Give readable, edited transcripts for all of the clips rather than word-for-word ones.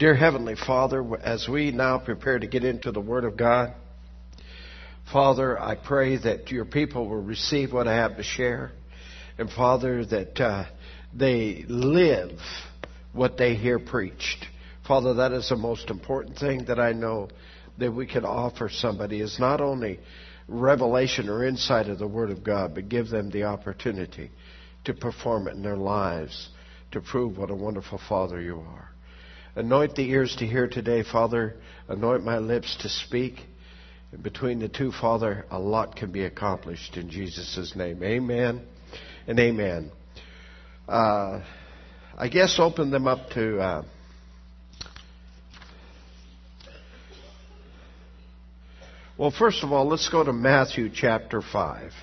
Dear Heavenly Father, as we now prepare to get into the Word of God, Father, I pray that your people will receive what I have to share. And Father, that they live what they hear preached. Father, that is the most important thing that I know that we can offer somebody, is not only revelation or insight of the Word of God, but give them the opportunity to perform it in their lives, to prove what a wonderful Father you are. Anoint the ears to hear today, Father. Anoint my lips to speak. And between the two, Father, a lot can be accomplished in Jesus' name. Amen and amen. I guess open them up to... Well, first of all, let's go to Matthew chapter 5.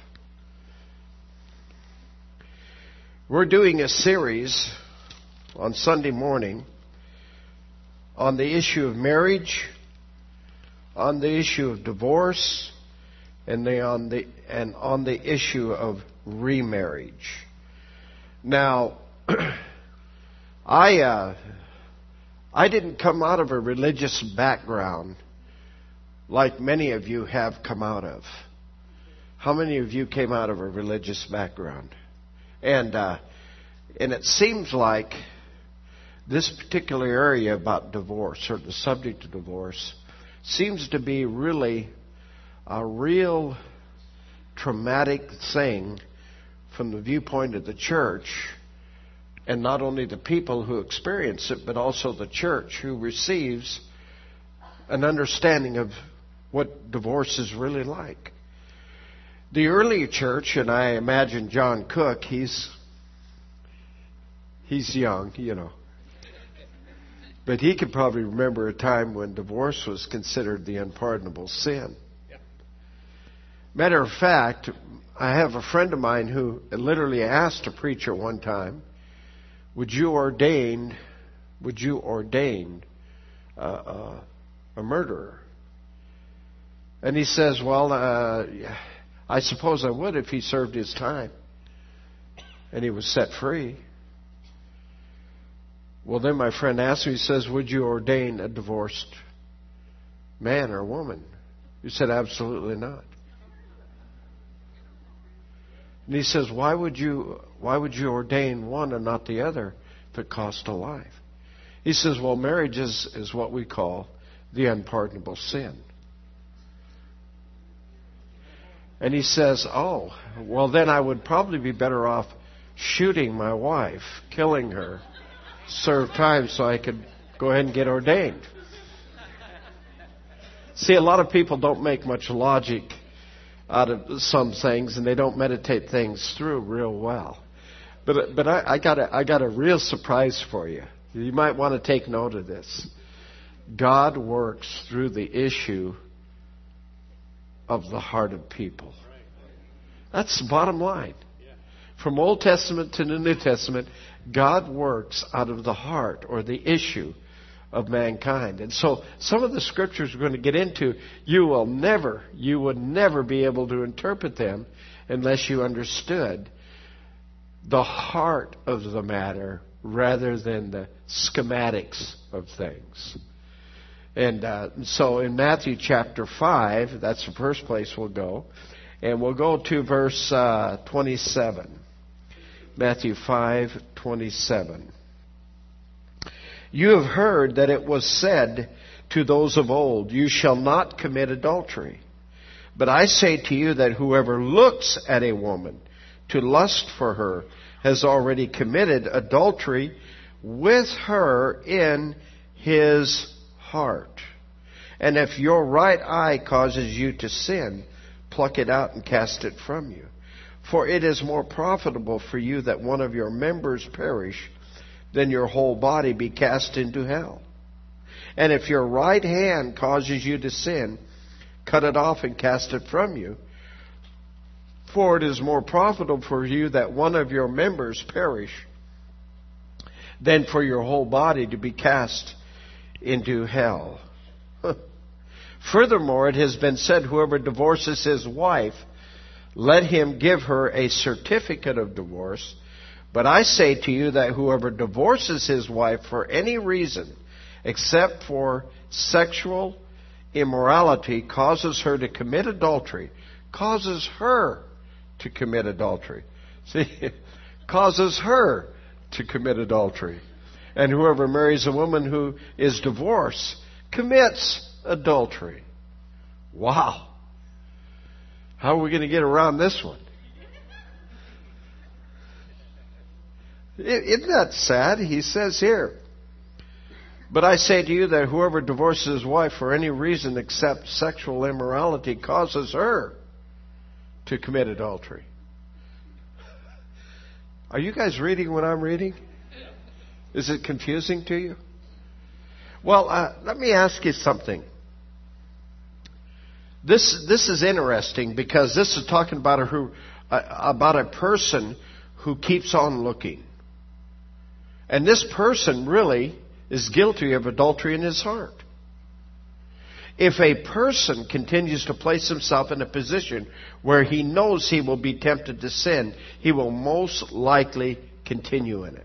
We're doing a series on Sunday morning on the issue of marriage, on the issue of divorce, and on the issue of remarriage. Now, I didn't come out of a religious background like many of you have come out of. How many of you came out of a religious background? And it seems like this particular area about divorce, or the subject of divorce, seems to be really a real traumatic thing from the viewpoint of the church, and not only the people who experience it, but also the church who receives an understanding of what divorce is really like. The early church, and I imagine John Cook, he's young, you know. But he could probably remember a time when divorce was considered the unpardonable sin. Matter of fact, I have a friend of mine who literally asked a preacher one time, would you ordain a murderer? And he says, well, I suppose I would if he served his time and he was set free. Well, then my friend asked me, he says, would you ordain a divorced man or woman? He said, absolutely not. And he says, why would you ordain one and not the other if it cost a life? He says, well, marriage is what we call the unpardonable sin. And he says, oh, well, then I would probably be better off shooting my wife, killing her, serve time so I could go ahead and get ordained. See, a lot of people don't make much logic out of some things, and they don't meditate things through real well. But I got a real surprise for you. You might want to take note of this. God works through the issue of the heart of people. That's the bottom line. From Old Testament to the New Testament, God works out of the heart or the issue of mankind. And so some of the scriptures we're going to get into, you would never be able to interpret them unless you understood the heart of the matter rather than the schematics of things. And so in Matthew chapter 5, that's the first place we'll go. And we'll go to verse 27. Matthew 5:27. You have heard that it was said to those of old, you shall not commit adultery. But I say to you that whoever looks at a woman to lust for her has already committed adultery with her in his heart. And if your right eye causes you to sin, pluck it out and cast it from you. For it is more profitable for you that one of your members perish than your whole body be cast into hell. And if your right hand causes you to sin, cut it off and cast it from you. For it is more profitable for you that one of your members perish than for your whole body to be cast into hell. Furthermore, it has been said, whoever divorces his wife, let him give her a certificate of divorce. But I say to you that whoever divorces his wife for any reason, except for sexual immorality, causes her to commit adultery. Causes her to commit adultery. See, causes her to commit adultery. And whoever marries a woman who is divorced commits adultery. Wow. How are we going to get around this one? Isn't that sad? He says here, but I say to you that whoever divorces his wife for any reason except sexual immorality causes her to commit adultery. Are you guys reading what I'm reading? Is it confusing to you? Well, let me ask you something. This is interesting because this is talking about a person who keeps on looking. And this person really is guilty of adultery in his heart. If a person continues to place himself in a position where he knows he will be tempted to sin, he will most likely continue in it.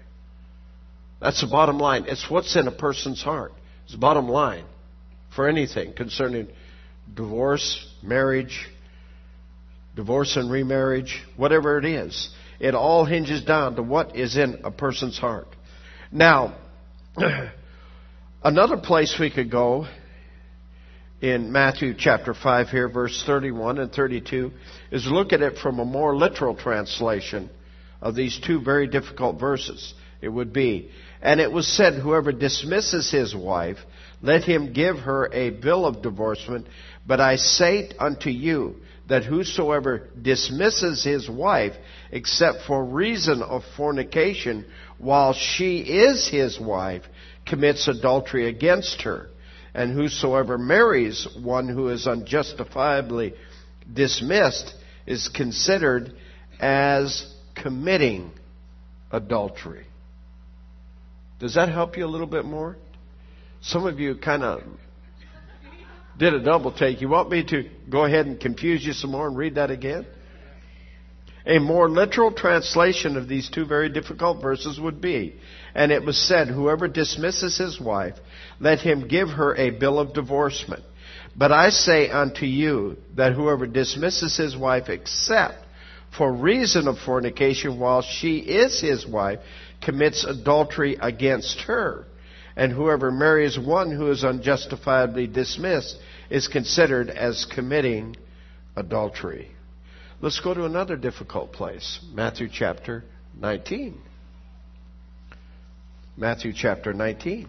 That's the bottom line. It's what's in a person's heart. It's the bottom line for anything concerning divorce, marriage, divorce and remarriage, whatever it is. It all hinges down to what is in a person's heart. Now, another place we could go in Matthew chapter 5 here, verse 31 and 32, is look at it from a more literal translation of these two very difficult verses. It would be, and it was said, whoever dismisses his wife, let him give her a bill of divorcement. But I say unto you, that whosoever dismisses his wife, except for reason of fornication, while she is his wife, commits adultery against her. And whosoever marries one who is unjustifiably dismissed is considered as committing adultery. Does that help you a little bit more? Some of you kind of did a double take. You want me to go ahead and confuse you some more and read that again? A more literal translation of these two very difficult verses would be, and it was said, whoever dismisses his wife, let him give her a bill of divorcement. But I say unto you that whoever dismisses his wife except for reason of fornication while she is his wife commits adultery against her. And whoever marries one who is unjustifiably dismissed is considered as committing adultery. Let's go to another difficult place. Matthew chapter 19. Matthew chapter 19.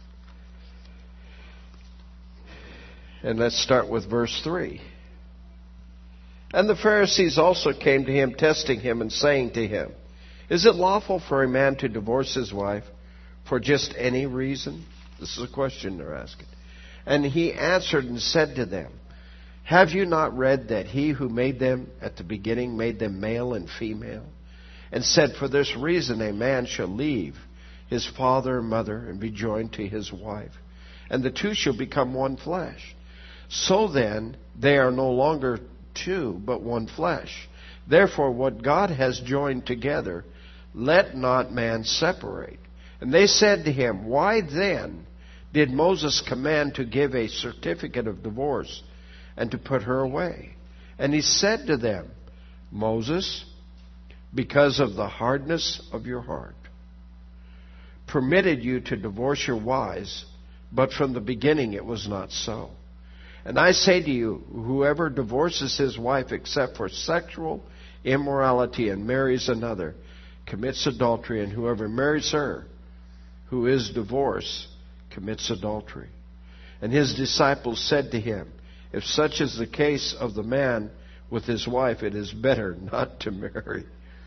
And let's start with verse 3. And the Pharisees also came to him, testing him and saying to him, is it lawful for a man to divorce his wife for just any reason? This is a question they're asking. And he answered and said to them, have you not read that he who made them at the beginning made them male and female? And said, for this reason a man shall leave his father and mother and be joined to his wife, and the two shall become one flesh. So then they are no longer two, but one flesh. Therefore what God has joined together, let not man separate. And they said to him, why then did Moses command to give a certificate of divorce and to put her away? And he said to them, Moses, because of the hardness of your heart, permitted you to divorce your wives, but from the beginning it was not so. And I say to you, whoever divorces his wife except for sexual immorality and marries another commits adultery, and whoever marries her who is divorced commits adultery. And his disciples said to him, if such is the case of the man with his wife, it is better not to marry.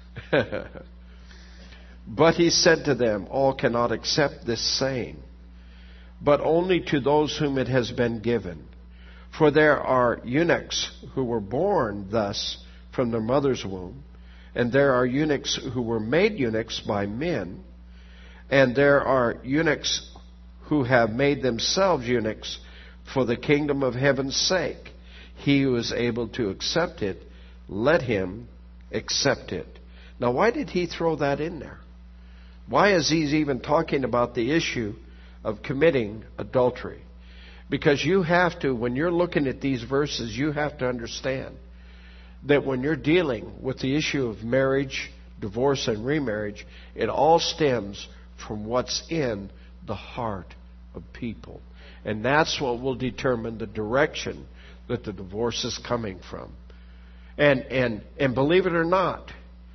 But he said to them, all cannot accept this saying, but only to those whom it has been given. For there are eunuchs who were born thus from their mother's womb, and there are eunuchs who were made eunuchs by men, and there are eunuchs who have made themselves eunuchs for the kingdom of heaven's sake. He who is able to accept it, let him accept it. Now, why did he throw that in there? Why is he even talking about the issue of committing adultery. Because you have to, when you're looking at these verses, you have to understand that when you're dealing with the issue of marriage, divorce, and remarriage, it all stems from what's in the heart of people. And that's what will determine the direction that the divorce is coming from. And believe it or not,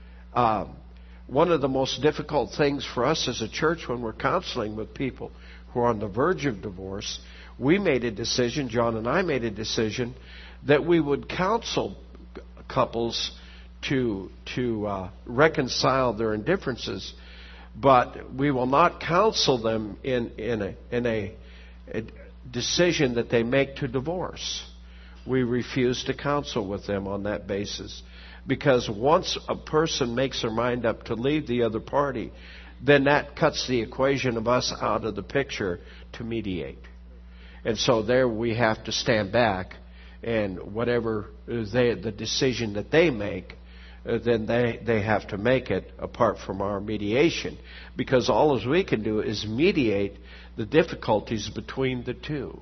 one of the most difficult things for us as a church when we're counseling with people who are on the verge of divorce, we made a decision, John and I made a decision, that we would counsel couples to reconcile their indifferences, but we will not counsel them in a decision that they make to divorce. We refuse to counsel with them on that basis. Because once a person makes their mind up to leave the other party, then that cuts the equation of us out of the picture to mediate. And so there we have to stand back, and whatever the decision that they make, then they have to make it apart from our mediation. Because all as we can do is mediate the difficulties between the two.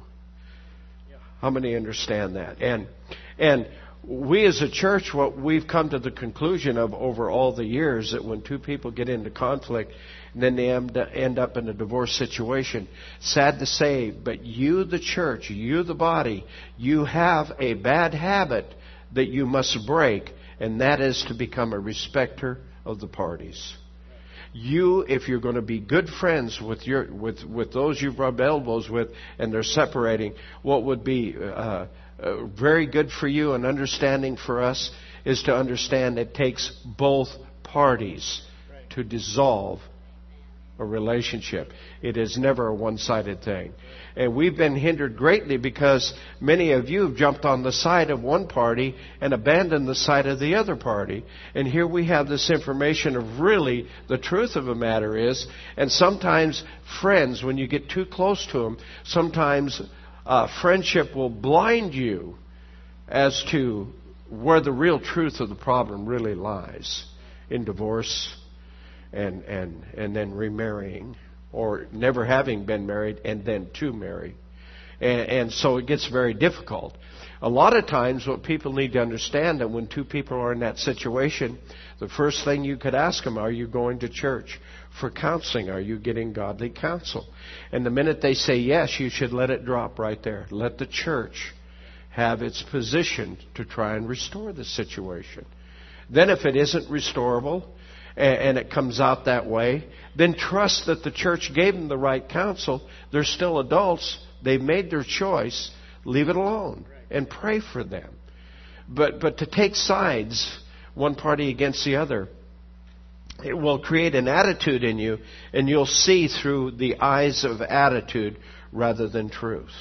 How many understand that? And we as a church, what we've come to the conclusion of over all the years, that when two people get into conflict and then they end up in a divorce situation, sad to say, but you, the church, you, the body, you have a bad habit that you must break, and that is to become a respecter of the parties. You, if you're going to be good friends with those you've rubbed elbows with and they're separating, what would be very good for you and understanding for us is to understand it takes both parties to dissolve a relationship. It is never a one-sided thing. And we've been hindered greatly because many of you have jumped on the side of one party and abandoned the side of the other party. And here we have this information of really the truth of the matter is, and sometimes friends, when you get too close to them, sometimes friendship will blind you as to where the real truth of the problem really lies in divorce and then remarrying, or never having been married and then to marry. And so it gets very difficult. A lot of times what people need to understand, that when two people are in that situation, the first thing you could ask them, are you going to church for counseling? Are you getting godly counsel? And the minute they say yes, you should let it drop right there. Let the church have its position to try and restore the situation. Then if it isn't restorable, and it comes out that way, then trust that the church gave them the right counsel. They're still adults. They've made their choice. Leave it alone and pray for them. But to take sides, one party against the other, it will create an attitude in you, and you'll see through the eyes of attitude rather than truth.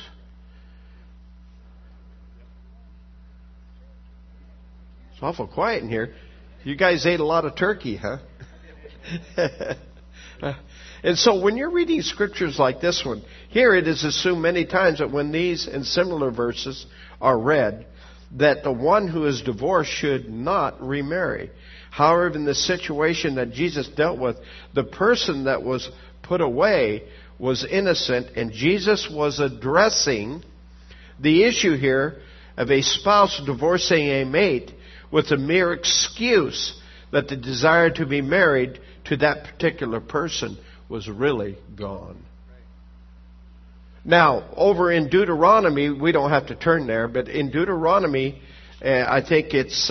It's awful quiet in here. You guys ate a lot of turkey, huh? And so when you're reading scriptures like this one, here it is assumed many times that when these and similar verses are read, that the one who is divorced should not remarry. However, in the situation that Jesus dealt with, the person that was put away was innocent, and Jesus was addressing the issue here of a spouse divorcing a mate with a mere excuse that the desire to be married to that particular person was really gone. Now, over in Deuteronomy, we don't have to turn there, but in Deuteronomy, I think it's,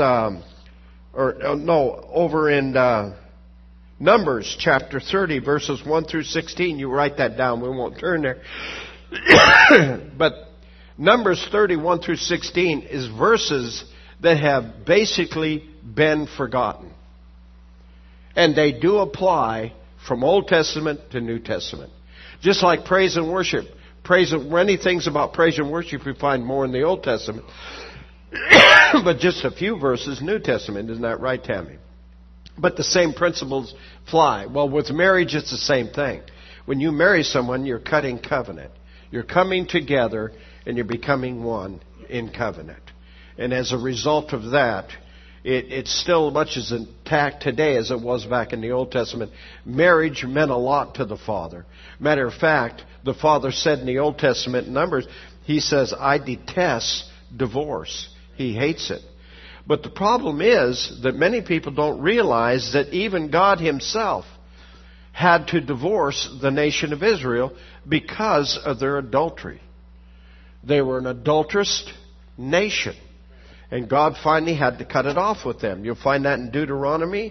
over in Numbers chapter 30, verses 1 through 16. You write that down. We won't turn there. But Numbers 31 through 16 is verses that have basically been forgotten. And they do apply from Old Testament to New Testament. Just like praise and worship. Many things about praise and worship we find more in the Old Testament. But just a few verses New Testament. Isn't that right, Tammy? But the same principles fly. Well, with marriage, it's the same thing. When you marry someone, you're cutting covenant. You're coming together and you're becoming one in covenant. And as a result of that, it's still much as intact today as it was back in the Old Testament. Marriage meant a lot to the Father. Matter of fact, the Father said in the Old Testament in Numbers, He says, I detest divorce. He hates it. But the problem is that many people don't realize that even God Himself had to divorce the nation of Israel because of their adultery. They were an adulterous nation. And God finally had to cut it off with them. You'll find that in Deuteronomy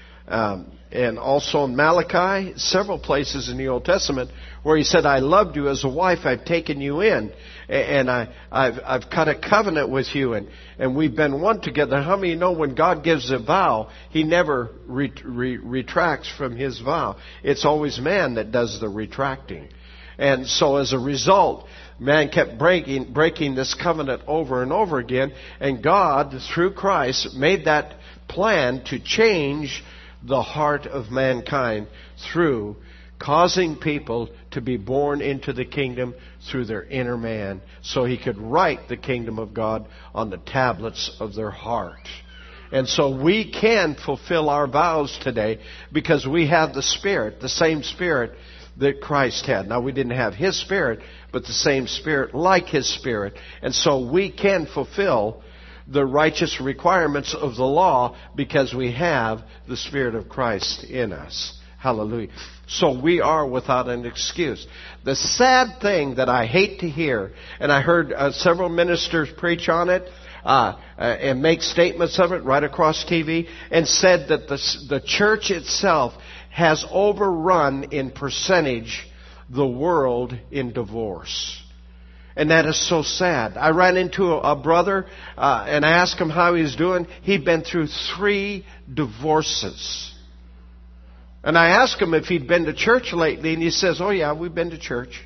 and also in Malachi, several places in the Old Testament where He said, I loved you as a wife, I've taken you in, and I've cut a covenant with you, and we've been one together. How many know when God gives a vow, He never retracts from His vow? It's always man that does the retracting. And so as a result, man kept breaking this covenant over and over again, and God, through Christ, made that plan to change the heart of mankind through causing people to be born into the kingdom through their inner man, so He could write the kingdom of God on the tablets of their heart. And so we can fulfill our vows today because we have the Spirit, the same Spirit that Christ had. Now, we didn't have His Spirit, but the same Spirit like His Spirit. And so we can fulfill the righteous requirements of the law because we have the Spirit of Christ in us. Hallelujah. So we are without an excuse. The sad thing that I hate to hear, and I heard several ministers preach on it, and make statements of it right across TV, and said that the church itself has overrun in percentage the world in divorce. And that is so sad. I ran into a brother and I asked him how he's doing. He'd been through 3 divorces. And I asked him if he'd been to church lately, and he says, oh yeah, we've been to church.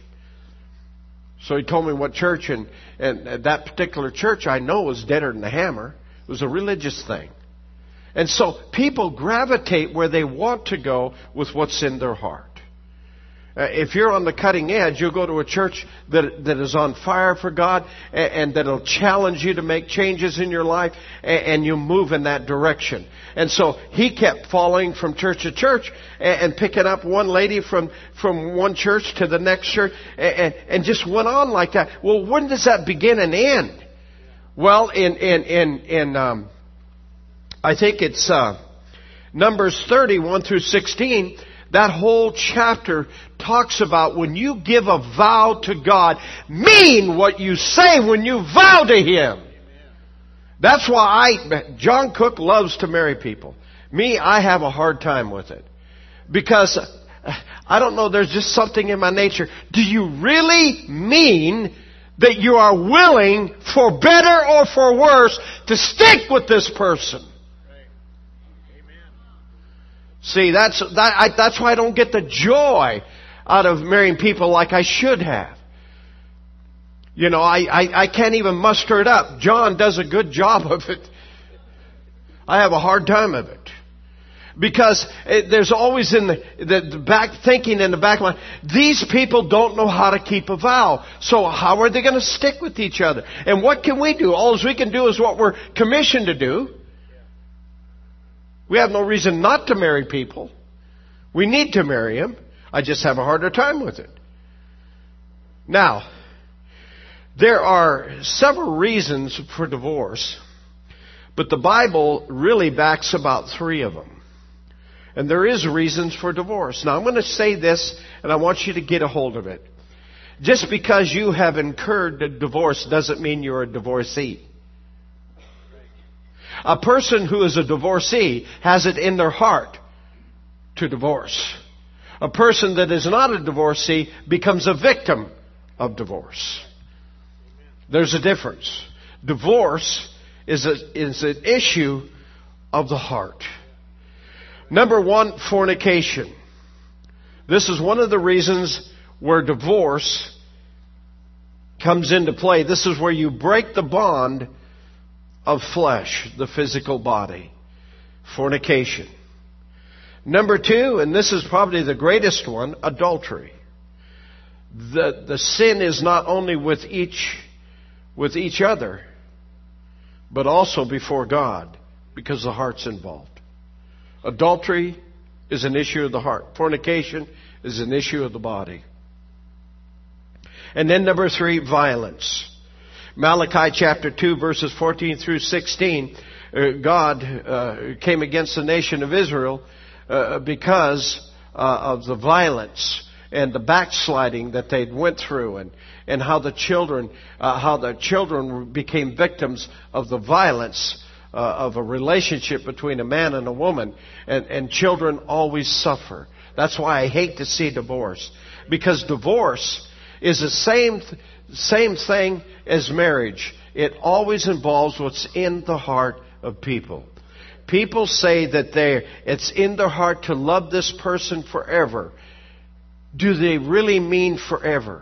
So he told me what church, and that particular church I know was deader than a hammer. It was a religious thing. And so people gravitate where they want to go with what's in their heart. If you're on the cutting edge, you'll go to a church that is on fire for God and that'll challenge you to make changes in your life, and you'll move in that direction. And so he kept following from church to church and picking up one lady from one church to the next church and just went on like that. Well, when does that begin and end? Well, in I think it's Numbers 30, 1 through 16. That whole chapter talks about when you give a vow to God, mean what you say when you vow to Him. That's why John Cook loves to marry people. Me, I have a hard time with it. Because, I don't know, there's just something in my nature. Do you really mean that you are willing, for better or for worse, to stick with this person? See, that's why I don't get the joy out of marrying people like I should have. You know, I can't even muster it up. John does a good job of it. I have a hard time of it. Because there's always in the back thinking in the back line, these people don't know how to keep a vow. So how are they going to stick with each other? And what can we do? All we can do is what we're commissioned to do. We have no reason not to marry people. We need to marry them. I just have a harder time with it. Now, there are several reasons for divorce, but the Bible really backs about 3 of them. And there is reasons for divorce. Now, I'm going to say this, and I want you to get a hold of it. Just because you have incurred a divorce doesn't mean you're a divorcee. A person who is a divorcee has it in their heart to divorce. A person that is not a divorcee becomes a victim of divorce. There's a difference. Divorce is an issue of the heart. Number 1, fornication. This is one of the reasons where divorce comes into play. This is where you break the bond of flesh, the physical body. Fornication. Number 2, and this is probably the greatest one, adultery. The sin is not only with each other, but also before God. because the heart's involved. Adultery is an issue of the heart. Fornication is an issue of the body. And then number 3, violence. Malachi chapter 2 verses 14 through 16, God came against the nation of Israel because of the violence and the backsliding that they'd went through, and how the children became victims of the violence of a relationship between a man and a woman, and children always suffer. That's why I hate to see divorce, because divorce is the same thing as marriage. It always involves what's in the heart of people. People say that it's in their heart to love this person forever. Do they really mean forever?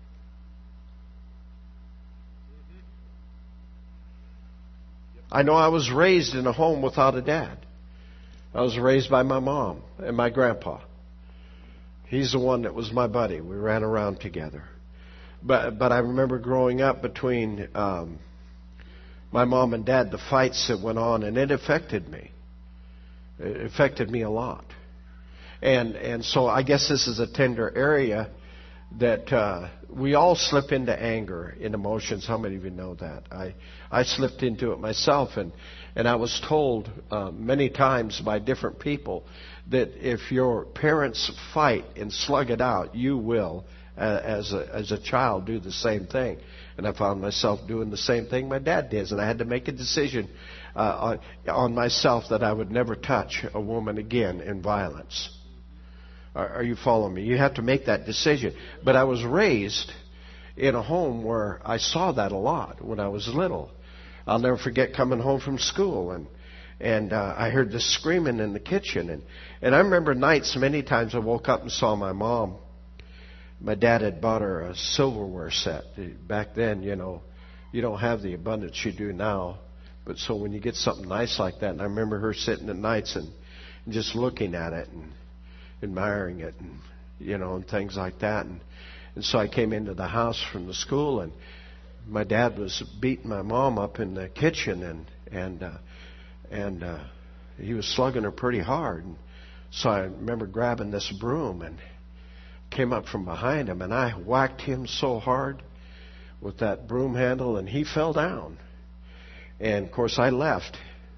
I know I was raised in a home without a dad. I was raised by my mom and my grandpa. He's the one that was my buddy. We ran around together. But I remember growing up between my mom and dad, the fights that went on, and it affected me. It affected me a lot. And so I guess this is a tender area that we all slip into anger, in emotions. How many of you know that? I slipped into it myself, and I was told many times by different people that if your parents fight and slug it out, you will, as a child, do the same thing. And I found myself doing the same thing my dad did, and I had to make a decision on myself that I would never touch a woman again in violence. Are you following me? You have to make that decision. But I was raised in a home where I saw that a lot when I was little. I'll never forget coming home from school, and I heard this screaming in the kitchen. And I remember nights, many times I woke up and saw my mom. My dad had bought her a silverware set. Back then, you don't have the abundance you do now. But so when you get something nice like that, and I remember her sitting at nights and just looking at it and admiring it, and things like that. And so I came into the house from the school, and my dad was beating my mom up in the kitchen, and he was slugging her pretty hard. And so I remember grabbing this broom and came up from behind him, and I whacked him so hard with that broom handle, and he fell down. And of course I left.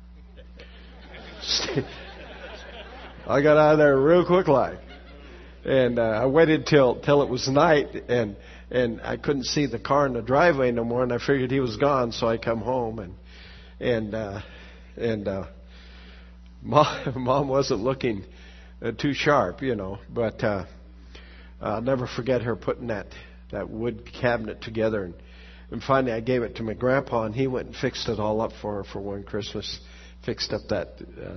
I got out of there real quick like. And I waited till it was night, and I couldn't see the car in the driveway no more, and I figured he was gone, so I come home, and Mom wasn't looking too sharp, but I'll never forget her putting that wood cabinet together, and finally I gave it to my grandpa, and he went and fixed it all up for her for one Christmas. Fixed up that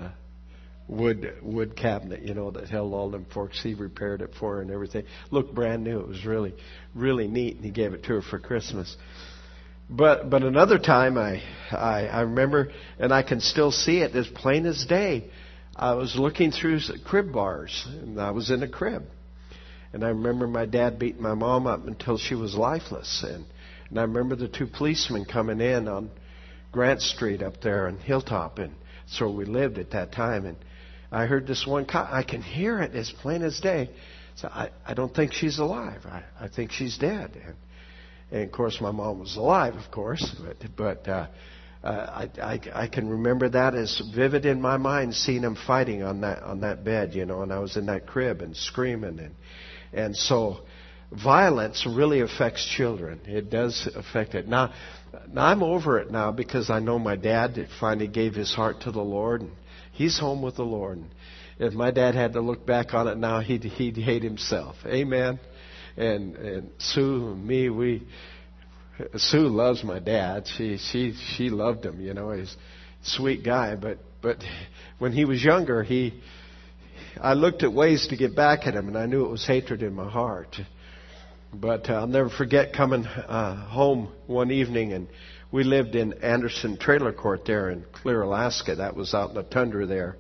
wood cabinet, that held all them forks. He repaired it for her and everything. Looked brand new. It was really, really neat, and he gave it to her for Christmas. But another time I remember, and I can still see it as plain as day. I was looking through crib bars, and I was in a crib. And I remember my dad beating my mom up until she was lifeless. And I remember the 2 policemen coming in on Grant Street up there in Hilltop, and so we lived at that time. And I heard this one cop. I can hear it as plain as day. So I don't think she's alive. I think she's dead. And of course, my mom was alive, of course. But I can remember that as vivid in my mind, seeing them fighting on that bed, and I was in that crib and screaming. And so violence really affects children. It does affect it. Now I'm over it now, because I know my dad finally gave his heart to the Lord, and he's home with the Lord. And if my dad had to look back on it now, he'd hate himself. Amen. And Sue and me, Sue loves my dad. She loved him. He's a sweet guy. But when he was younger, I looked at ways to get back at him, and I knew it was hatred in my heart. But I'll never forget coming home one evening, and we lived in Anderson Trailer Court there in Clear, Alaska. That was out in the tundra there.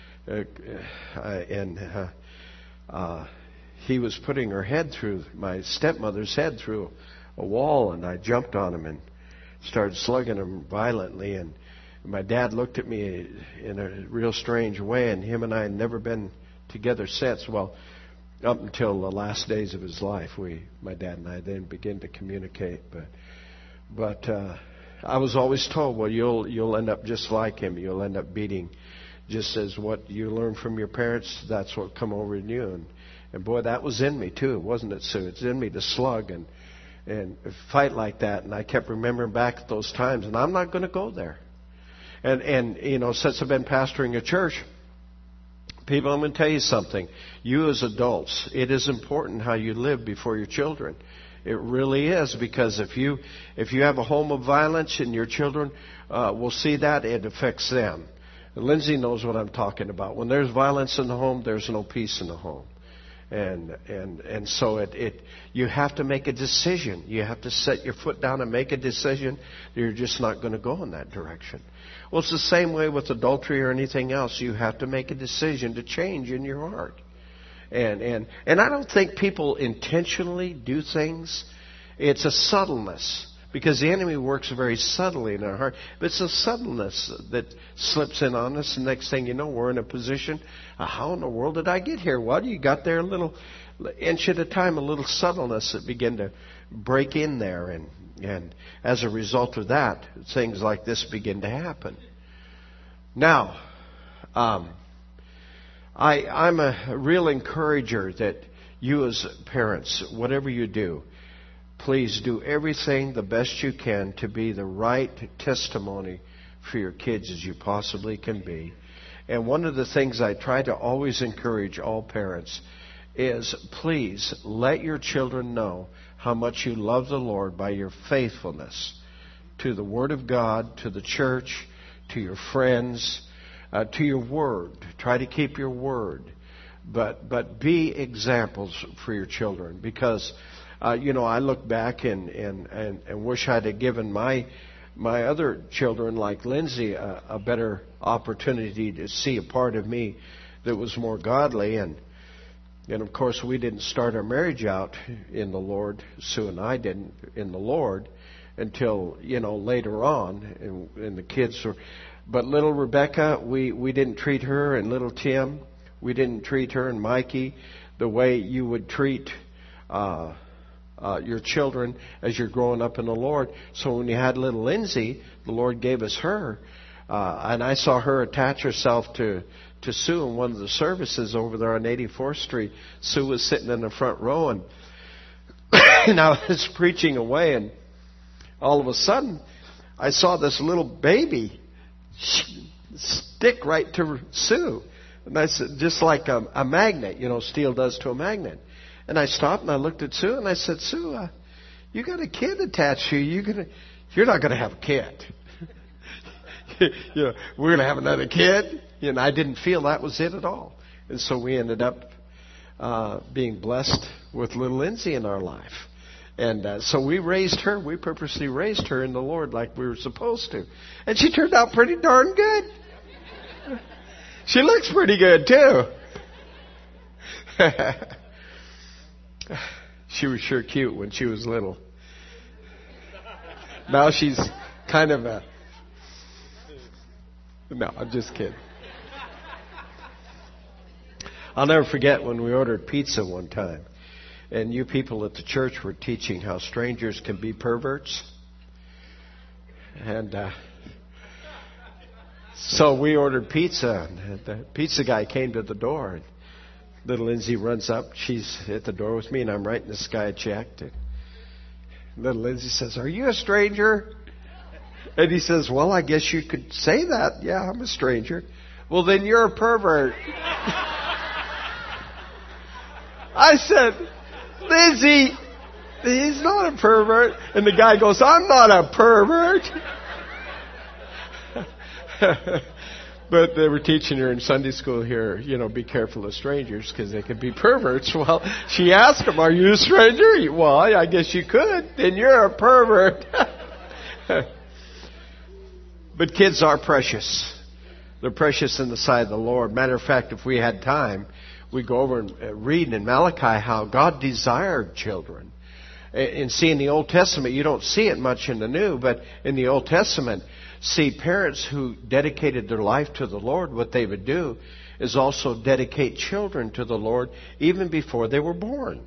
He was putting my stepmother's head through a wall, and I jumped on him and started slugging him violently. My dad looked at me in a real strange way, and him and I had never been together since. Well, up until the last days of his life, my dad and I then began to communicate. But I was always told, well, you'll end up just like him. You'll end up beating, just as what you learn from your parents, that's what come over in you. And boy, that was in me too, wasn't it, Sue? It's in me to slug and fight like that. And I kept remembering back at those times, and I'm not going to go there. And since I've been pastoring a church, people, I'm going to tell you something. You as adults, it is important how you live before your children. It really is, because if you have a home of violence and your children will see that, it affects them. And Lindsay knows what I'm talking about. When there's violence in the home, there's no peace in the home. And so you have to make a decision. You have to set your foot down and make a decision that you're just not going to go in that direction. Well, it's the same way with adultery or anything else. You have to make a decision to change in your heart. And I don't think people intentionally do things. It's a subtleness, because the enemy works very subtly in our heart. But it's a subtleness that slips in on us, and next thing you know, we're in a position, how in the world did I get here? Well, you got there a little inch at a time, a little subtleness that began to break in there, and as a result of that, things like this begin to happen. Now, I'm a real encourager that you as parents, whatever you do, please do everything the best you can to be the right testimony for your kids as you possibly can be. And one of the things I try to always encourage all parents is, please let your children know how much you love the Lord by your faithfulness to the Word of God, to the church, to your friends, to your word. Try to keep your word. But be examples for your children, because I look back and wish I'd have given my other children, like Lindsay, a better opportunity to see a part of me that was more godly. And of course, we didn't start our marriage out in the Lord. Sue and I didn't in the Lord until later on, and the kids were. But little Rebecca, we didn't treat her, and little Tim, we didn't treat her, and Mikey the way you would treat your children as you're growing up in the Lord. So when you had little Lindsay, the Lord gave us her, and I saw her attach herself to Sue in one of the services over there on 84th Street. Sue was sitting in the front row, and I was preaching away, and all of a sudden I saw this little baby stick right to Sue. And I said, just like a magnet, steel does to a magnet. And I stopped and I looked at Sue and I said, Sue, you got a kid attached to you. You're not going to have a kid. We're going to have another kid. And I didn't feel that was it at all. And so we ended up being blessed with little Lindsay in our life. And so we raised her. We purposely raised her in the Lord like we were supposed to. And she turned out pretty darn good. She looks pretty good, too. She was sure cute when she was little. Now she's kind of a... No, I'm just kidding. I'll never forget when we ordered pizza one time. And you people at the church were teaching how strangers can be perverts. And so we ordered pizza. And the pizza guy came to the door. And little Lindsay runs up. She's at the door with me, and I'm writing this guy a check. And little Lindsay says, "Are you a stranger?" And he says, "Well, I guess you could say that. Yeah, I'm a stranger." "Well, then you're a pervert." I said, "Lizzie, he's not a pervert." And the guy goes, "I'm not a pervert." But they were teaching her in Sunday school here, be careful of strangers because they can be perverts. Well, she asked him, "Are you a stranger?" "Well, I guess you could. Then you're a pervert." But kids are precious. They're precious in the sight of the Lord. Matter of fact, if we had time, we go over and read in Malachi how God desired children. And see, in the Old Testament, you don't see it much in the New, but in the Old Testament, see, parents who dedicated their life to the Lord, what they would do is also dedicate children to the Lord even before they were born.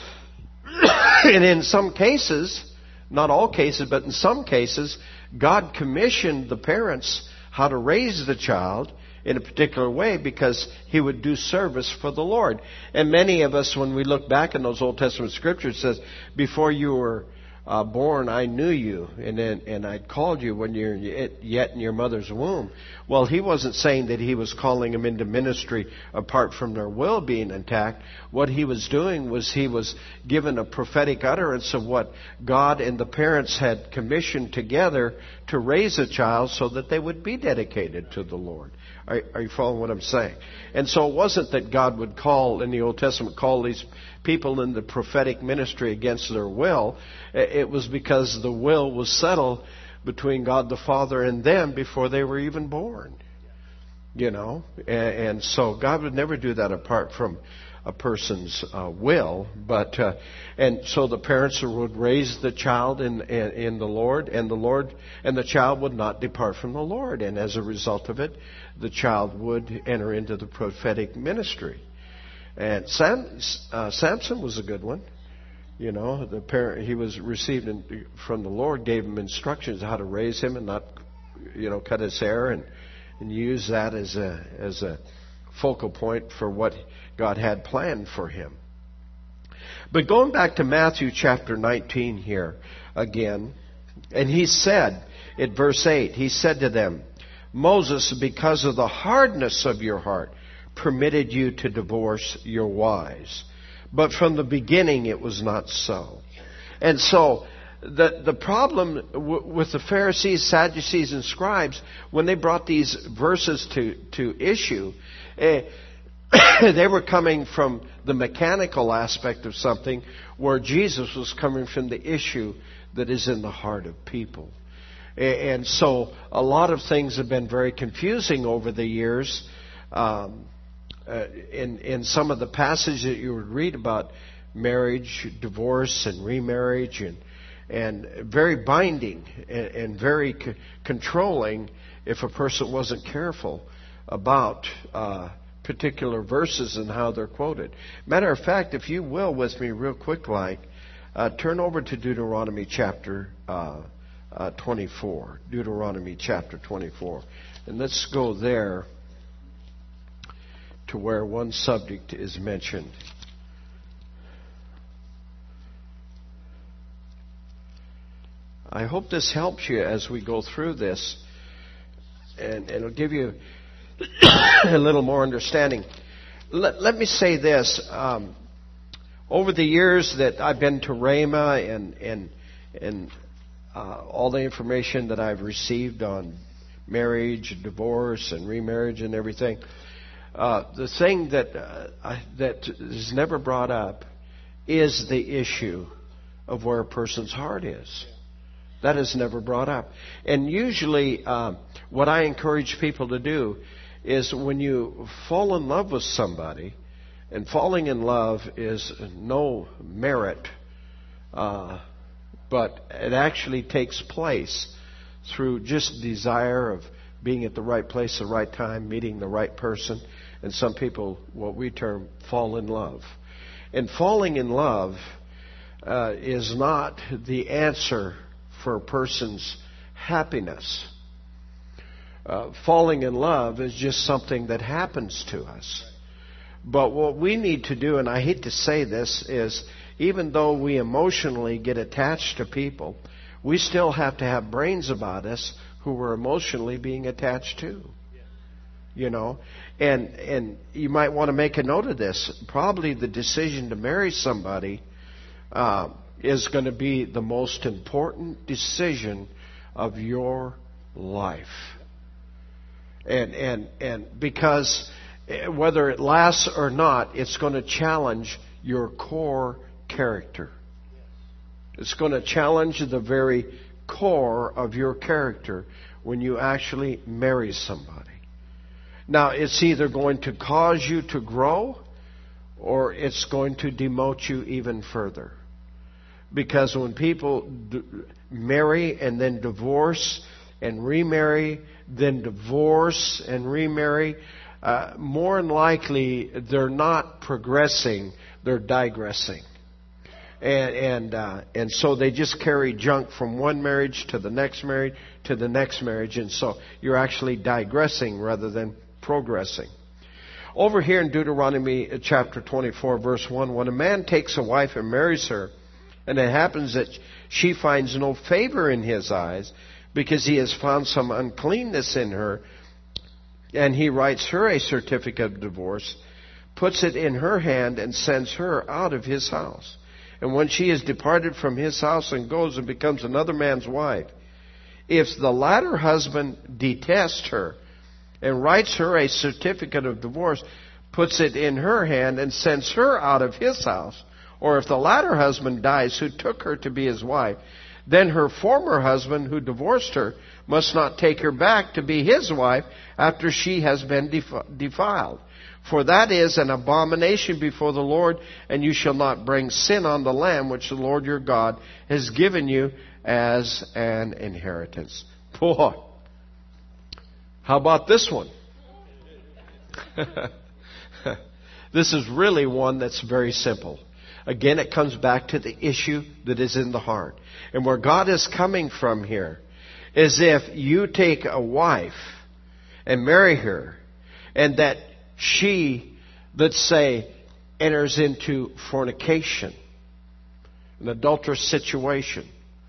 And in some cases, not all cases, but in some cases, God commissioned the parents how to raise the child in a particular way because He would do service for the Lord. And many of us, when we look back in those Old Testament scriptures, it says, before you were born, I knew you, and I called you when you're yet in your mother's womb. Well, He wasn't saying that He was calling them into ministry apart from their will being intact. What He was doing was He was given a prophetic utterance of what God and the parents had commissioned together to raise a child so that they would be dedicated to the Lord. Are you following what I'm saying? And so it wasn't that God would call, in the Old Testament, call these people in the prophetic ministry against their will. It was because the will was settled between God the Father and them before they were even born. You know? And so God would never do that apart from a person's will, but and so the parents would raise the child in the Lord, and the child would not depart from the Lord, and as a result of it, the child would enter into the prophetic ministry. And Samson was a good one. You know, the parent he was received from the Lord gave him instructions how to raise him and not, cut his hair and use that as a focal point for what God had planned for him. But going back to Matthew chapter 19 here again, and He said, at verse 8, He said to them, Moses, because of the hardness of your heart, permitted you to divorce your wives. But from the beginning it was not so. And so the problem with the Pharisees, Sadducees, and scribes, when they brought these verses to issue, they were coming from the mechanical aspect of something, where Jesus was coming from the issue that is in the heart of people. And so a lot of things have been very confusing over the years. In some of the passages that you would read about marriage, divorce, and remarriage, and very binding and very controlling if a person wasn't careful about particular verses and how they're quoted. Matter of fact, if you will with me real quick, turn over to Deuteronomy chapter 24. Deuteronomy chapter 24. And let's go there to where one subject is mentioned. I hope this helps you as we go through this, and it'll give you a little more understanding. Let me say this. Over the years that I've been to Rhema and all the information that I've received on marriage, divorce, and remarriage and everything, the thing that is never brought up is the issue of where a person's heart is. That is never brought up. And usually what I encourage people to do is when you fall in love with somebody, and falling in love is no merit, but it actually takes place through just desire of being at the right place at the right time, meeting the right person. And some people, what we term, fall in love. And falling in love is not the answer for a person's happiness. Falling in love is just something that happens to us. But what we need to do, and I hate to say this, is even though we emotionally get attached to people, we still have to have brains about us who we're emotionally being attached to. You know, and you might want to make a note of this. Probably the decision to marry somebody is going to be the most important decision of your life. And because whether it lasts or not, it's going to challenge your core character. It's going to challenge the very core of your character when you actually marry somebody. Now, it's either going to cause you to grow or it's going to demote you even further. Because when people marry and then divorce and remarry, then divorce and remarry, more than likely they're not progressing, they're digressing. And so they just carry junk from one marriage to the next marriage to the next marriage. And so you're actually digressing rather than progressing. Over here in Deuteronomy chapter 24, verse 1, when a man takes a wife and marries her, and it happens that she finds no favor in his eyes because he has found some uncleanness in her, and he writes her a certificate of divorce, puts it in her hand, and sends her out of his house. And when she has departed from his house and goes and becomes another man's wife, if the latter husband detests her and writes her a certificate of divorce, puts it in her hand, and sends her out of his house, or if the latter husband dies who took her to be his wife, then her former husband who divorced her must not take her back to be his wife after she has been defiled. For that is an abomination before the Lord, and you shall not bring sin on the land which the Lord your God has given you as an inheritance. Boy, how about this one? This is really one that's very simple. Again, it comes back to the issue that is in the heart. And where God is coming from here is if you take a wife and marry her, and that she, let's say, enters into fornication, an adulterous situation,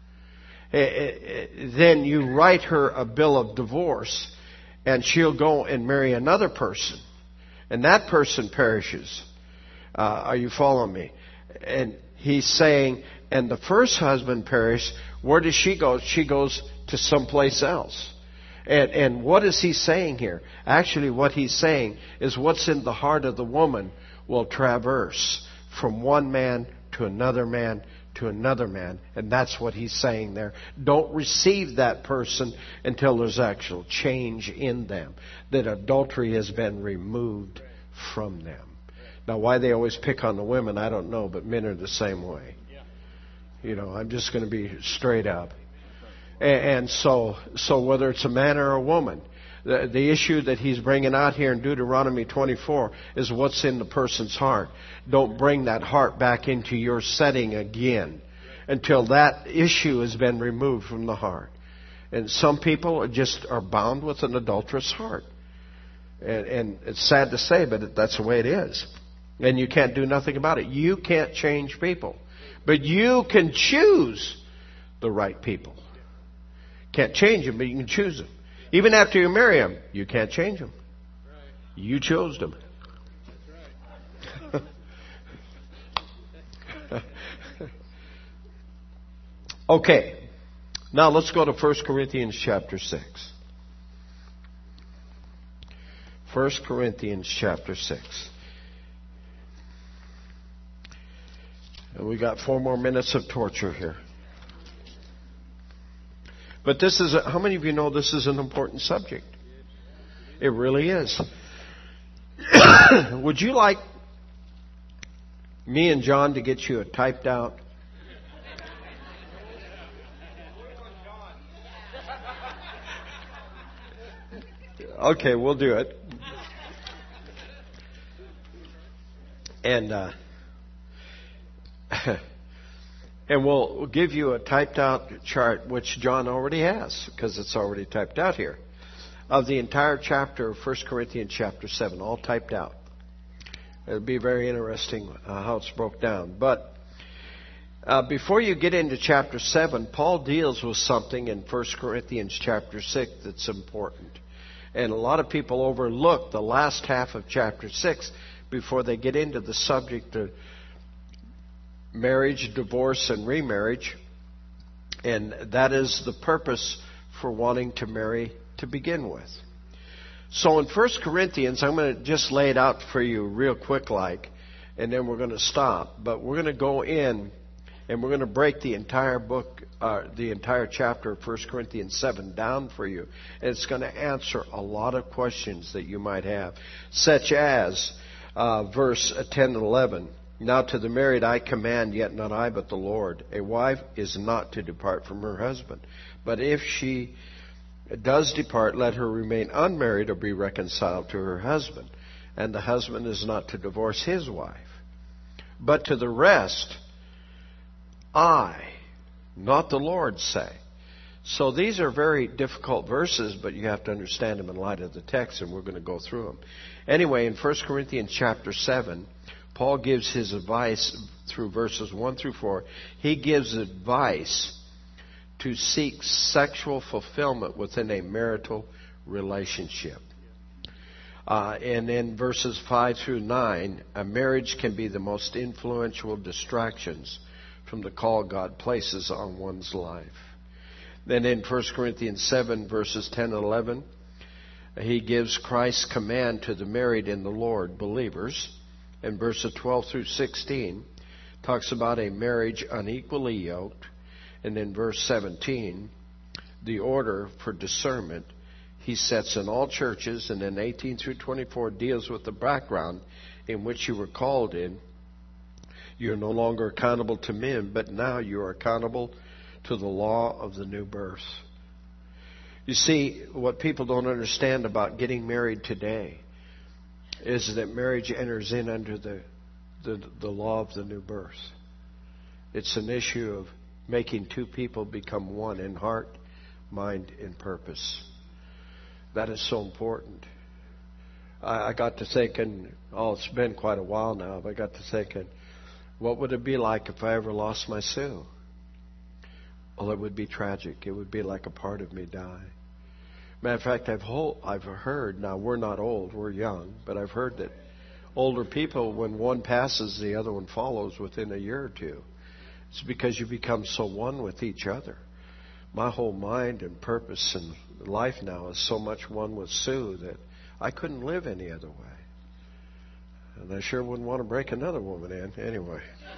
then you write her a bill of divorce, and she'll go and marry another person, and that person perishes. Are you following me? And he's saying, and the first husband perished. Where does she go? She goes to someplace else. And what is he saying here? Actually, what he's saying is what's in the heart of the woman will traverse from one man to another man to another man. And that's what he's saying there. Don't receive that person until there's actual change in them, that adultery has been removed from them. Now, why they always pick on the women, I don't know, but men are the same way. You know, I'm just going to be straight up. And so whether it's a man or a woman, the issue that he's bringing out here in Deuteronomy 24 is what's in the person's heart. Don't bring that heart back into your setting again until that issue has been removed from the heart. And some people are bound with an adulterous heart. And it's sad to say, but that's the way it is. And you can't do nothing about it. You can't change people. But you can choose the right people. Can't change them, but you can choose them. Even after you marry them, you can't change them. You chose them. Okay. Now let's go to 1 Corinthians chapter 6. 1 Corinthians chapter 6. And we got 4 more minutes of torture here. But this is, how many of you know this is an important subject? It really is. Would you like me and John to get you a typed out? Okay, we'll do it. And we'll give you a typed out chart, which John already has, because it's already typed out here, of the entire chapter of 1 Corinthians chapter 7, all typed out. It'll be very interesting how it's broke down. But before you get into chapter 7, Paul deals with something in 1 Corinthians chapter 6 that's important. And a lot of people overlook the last half of chapter 6 before they get into the subject of marriage, divorce, and remarriage. And that is the purpose for wanting to marry to begin with. So in 1 Corinthians, I'm going to just lay it out for you real quick like, and then we're going to stop. But we're going to go in and we're going to break the entire book, the entire chapter of 1 Corinthians 7 down for you. And it's going to answer a lot of questions that you might have, such as verse 10 and 11. Now to the married I command, yet not I, but the Lord. A wife is not to depart from her husband. But if she does depart, let her remain unmarried or be reconciled to her husband. And the husband is not to divorce his wife. But to the rest, I, not the Lord, say. So these are very difficult verses, but you have to understand them in light of the text, and we're going to go through them. Anyway, in 1 Corinthians chapter 7, Paul gives his advice through verses 1 through 4. He gives advice to seek sexual fulfillment within a marital relationship. And in verses 5 through 9, a marriage can be the most influential distractions from the call God places on one's life. Then in 1 Corinthians 7, verses 10 and 11, he gives Christ's command to the married in the Lord, believers. And verses 12 through 16 talks about a marriage unequally yoked. And in verse 17, the order for discernment he sets in all churches. And then 18 through 24 deals with the background in which you were called in. You're no longer accountable to men, but now you are accountable to the law of the new birth. You see, what people don't understand about getting married today is that marriage enters in under the law of the new birth. It's an issue of making two people become one in heart, mind, and purpose. That is so important. I got to thinking, it's been quite a while now, but I got to thinking, what would it be like if I ever lost my Sue? Well, it would be tragic. It would be like a part of me die. Matter of fact, I've heard, now we're not old, we're young, but I've heard that older people, when one passes, the other one follows within a year or two. It's because you become so one with each other. My whole mind and purpose and life now is so much one with Sue that I couldn't live any other way. And I sure wouldn't want to break another woman in anyway.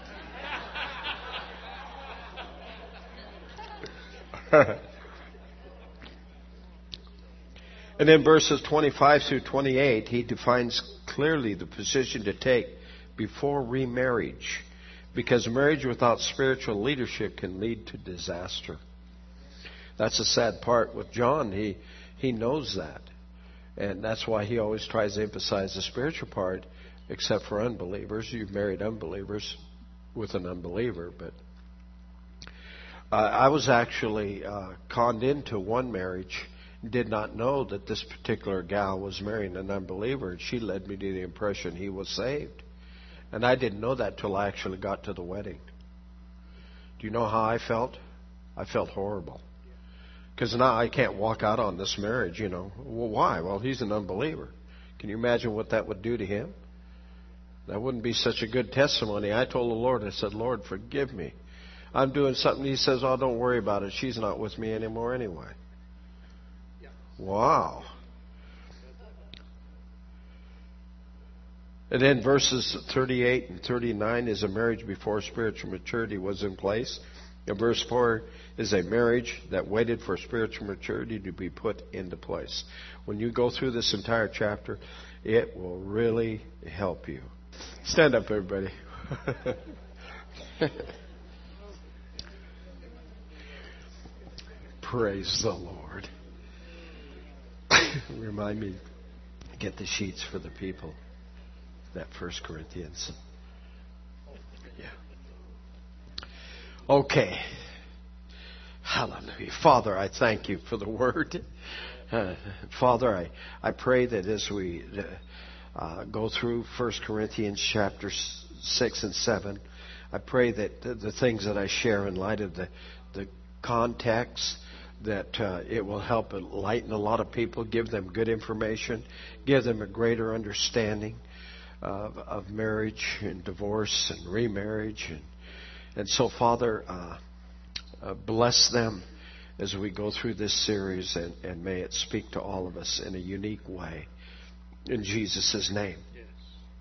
And in verses 25 through 28, he defines clearly the position to take before remarriage, because marriage without spiritual leadership can lead to disaster. That's the sad part with John. He knows that. And that's why he always tries to emphasize the spiritual part, except for unbelievers. You've married unbelievers with an unbeliever. But I was actually conned into one marriage, did not know that this particular gal was marrying an unbeliever, and she led me to the impression he was saved. And I didn't know that till I actually got to the wedding. Do you know how I felt? I felt horrible. Because now I can't walk out on this marriage, Well, why? Well, he's an unbeliever. Can you imagine what that would do to him? That wouldn't be such a good testimony. I told the Lord, I said, Lord, forgive me. I'm doing something. He says, don't worry about it. She's not with me anymore anyway. Wow. And then verses 38 and 39 is a marriage before spiritual maturity was in place. And verse 4 is a marriage that waited for spiritual maturity to be put into place. When you go through this entire chapter, it will really help you. Stand up, everybody. Praise the Lord. Remind me to get the sheets for the people. That 1 Corinthians. Yeah. Okay. Hallelujah. Father, I thank you for the word. Father, I pray that as we go through 1 Corinthians chapters 6 and 7, I pray that the things that I share in light of the context, that it will help enlighten a lot of people, give them good information, give them a greater understanding of marriage and divorce and remarriage. And so, Father, bless them as we go through this series, and may it speak to all of us in a unique way. In Jesus' name,